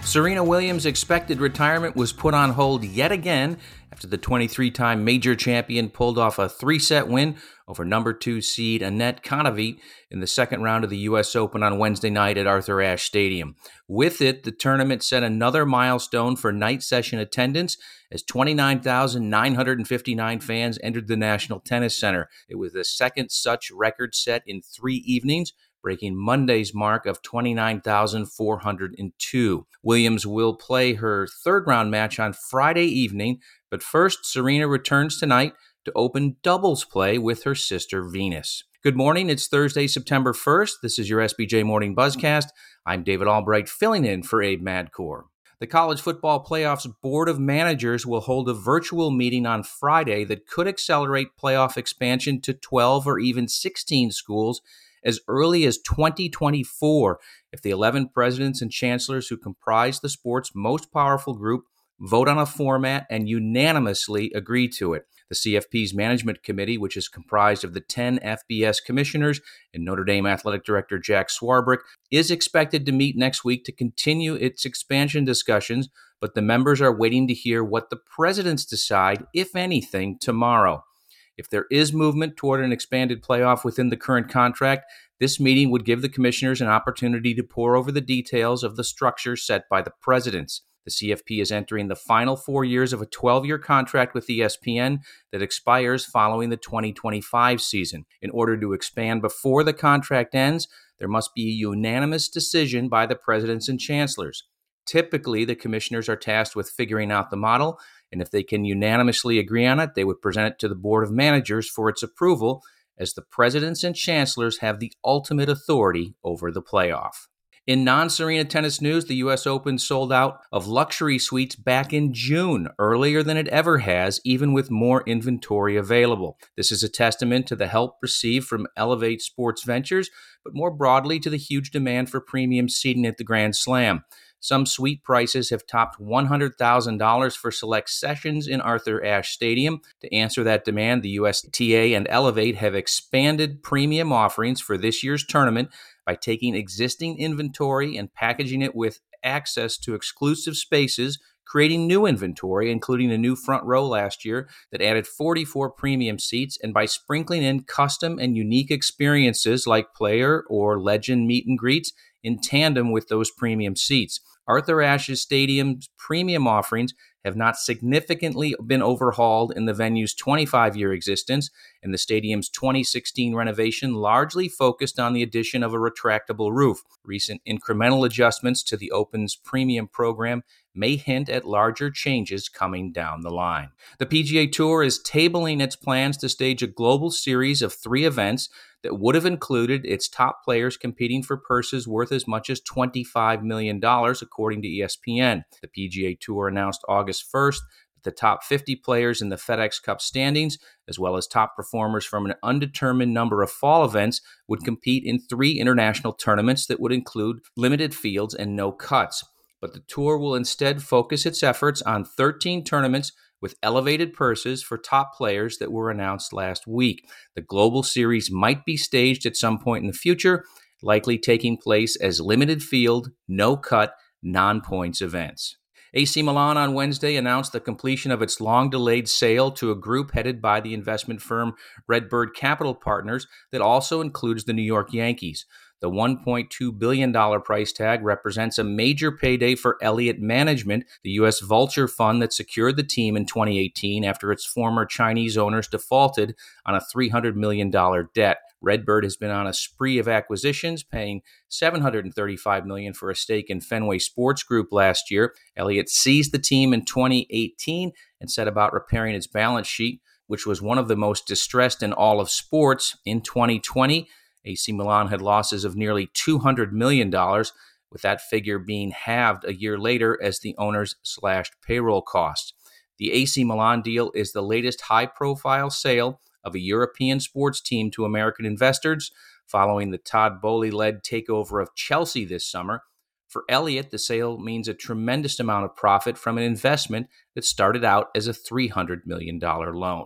Serena Williams' expected retirement was put on hold yet again after the 23-time major champion pulled off a 3-set win over number 2 seed Anett Kontaveit in the second round of the U.S. Open on Wednesday night at Arthur Ashe Stadium. With it, the tournament set another milestone for night session attendance as 29,959 fans entered the National Tennis Center. It was the second such record set in 3 evenings, breaking Monday's mark of 29,402. Williams will play her third-round match on Friday evening, but first, Serena returns tonight to open doubles play with her sister Venus. Good morning. It's Thursday, September 1st. This is your SBJ Morning Buzzcast. I'm David Albright, filling in for Abe Madkour. The College Football Playoff's Board of Managers will hold a virtual meeting on Friday that could accelerate playoff expansion to 12 or even 16 schools as early as 2024 if the 11 presidents and chancellors who comprise the sport's most powerful group vote on a format and unanimously agree to it. The CFP's management committee, which is comprised of the 10 FBS commissioners and Notre Dame athletic director Jack Swarbrick, is expected to meet next week to continue its expansion discussions, but the members are waiting to hear what the presidents decide, if anything, tomorrow. If there is movement toward an expanded playoff within the current contract, this meeting would give the commissioners an opportunity to pore over the details of the structure set by the presidents. The CFP is entering the final 4 years of a 12-year contract with ESPN that expires following the 2025 season. In order to expand before the contract ends, there must be a unanimous decision by the presidents and chancellors. Typically, the commissioners are tasked with figuring out the model, and if they can unanimously agree on it, they would present it to the Board of Managers for its approval, as the presidents and chancellors have the ultimate authority over the playoff. In non-Serena tennis news, the U.S. Open sold out of luxury suites back in June, earlier than it ever has, even with more inventory available. This is a testament to the help received from Elevate Sports Ventures, but more broadly to the huge demand for premium seating at the Grand Slam. Some suite prices have topped $100,000 for select sessions in Arthur Ashe Stadium. To answer that demand, the USTA and Elevate have expanded premium offerings for this year's tournament by taking existing inventory and packaging it with access to exclusive spaces, creating new inventory, including a new front row last year that added 44 premium seats, and by sprinkling in custom and unique experiences like player or legend meet and greets in tandem with those premium seats. Arthur Ashe Stadium's premium offerings have not significantly been overhauled in the venue's 25-year existence, and the stadium's 2016 renovation largely focused on the addition of a retractable roof. Recent incremental adjustments to the Open's premium program may hint at larger changes coming down the line. The PGA Tour is tabling its plans to stage a global series of 3 events that would have included its top players competing for purses worth as much as $25 million, according to ESPN. The PGA Tour announced August 1st that the top 50 players in the FedEx Cup standings, as well as top performers from an undetermined number of fall events, would compete in 3 international tournaments that would include limited fields and no cuts. But the tour will instead focus its efforts on 13 tournaments with elevated purses for top players that were announced last week. The global series might be staged at some point in the future, likely taking place as limited field, no-cut, non-points events. AC Milan on Wednesday announced the completion of its long-delayed sale to a group headed by the investment firm Redbird Capital Partners that also includes the New York Yankees. The $1.2 billion price tag represents a major payday for Elliott Management, the U.S. vulture fund that secured the team in 2018 after its former Chinese owners defaulted on a $300 million debt. Redbird has been on a spree of acquisitions, paying $735 million for a stake in Fenway Sports Group last year. Elliott seized the team in 2018 and set about repairing its balance sheet, which was one of the most distressed in all of sports. In 2020, AC Milan had losses of nearly $200 million, with that figure being halved a year later as the owners slashed payroll costs. The AC Milan deal is the latest high-profile sale of a European sports team to American investors, following the Todd Boehly-led takeover of Chelsea this summer. For Elliott, the sale means a tremendous amount of profit from an investment that started out as a $300 million loan.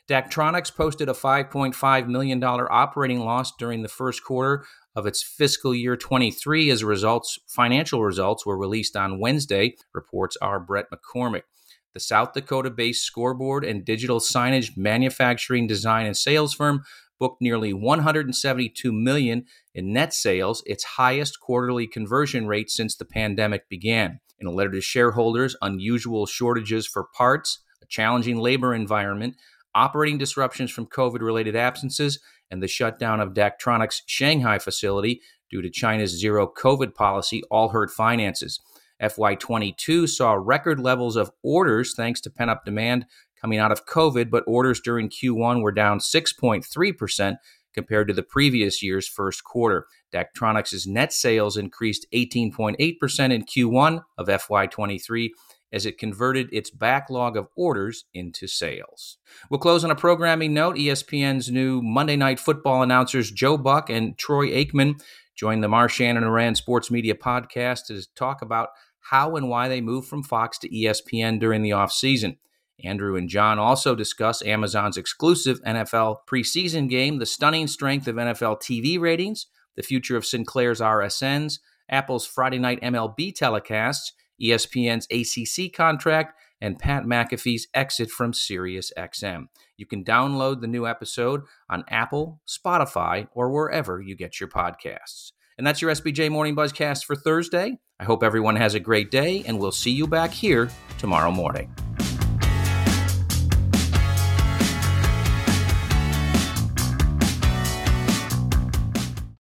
Daktronics posted a $5.5 million operating loss during the first quarter of its fiscal year 23 as financial results were released on Wednesday, reports R. Brett McCormick. The South Dakota-based scoreboard and digital signage manufacturing, design, and sales firm booked nearly $172 million in net sales, its highest quarterly conversion rate since the pandemic began. In a letter to shareholders, unusual shortages for parts, a challenging labor environment, operating disruptions from COVID-related absences, and the shutdown of Daktronics' Shanghai facility due to China's zero COVID policy all hurt finances. FY22 saw record levels of orders thanks to pent-up demand coming out of COVID, but orders during Q1 were down 6.3% compared to the previous year's first quarter. Daktronics' net sales increased 18.8% in Q1 of FY23 as it converted its backlog of orders into sales. We'll close on a programming note. ESPN's new Monday Night Football announcers Joe Buck and Troy Aikman joined the Marchand and Iran Sports Media podcast to talk about how and why they moved from Fox to ESPN during the offseason. Andrew and John also discuss Amazon's exclusive NFL preseason game, the stunning strength of NFL TV ratings, the future of Sinclair's RSNs, Apple's Friday night MLB telecasts, ESPN's ACC contract, and Pat McAfee's exit from SiriusXM. You can download the new episode on Apple, Spotify, or wherever you get your podcasts. And that's your SBJ Morning Buzzcast for Thursday. I hope everyone has a great day, and we'll see you back here tomorrow morning.